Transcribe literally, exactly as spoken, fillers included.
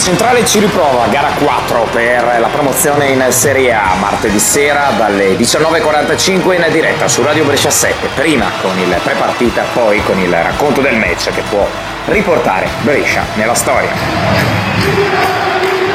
Centrale ci riprova, gara quattro per la promozione in Serie A, martedì sera dalle diciannove e quarantacinque in diretta su Radio Brescia sette, prima con il pre-partita, poi con il racconto del match che può riportare Brescia nella storia.